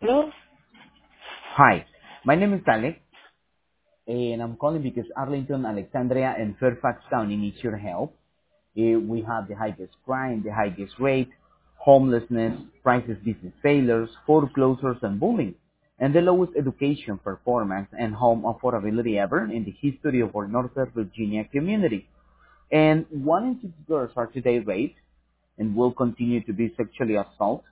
Hello? Hi, my name is Alex, and I'm calling because Arlington, Alexandria, and Fairfax County needs your help. We have the highest crime, the highest rate, homelessness, crisis business failures, foreclosures, and bullying, and the lowest education performance and home affordability ever in the history of our Northern Virginia community. And 1 in 6 girls are today raped and will continue to be sexually assaulted.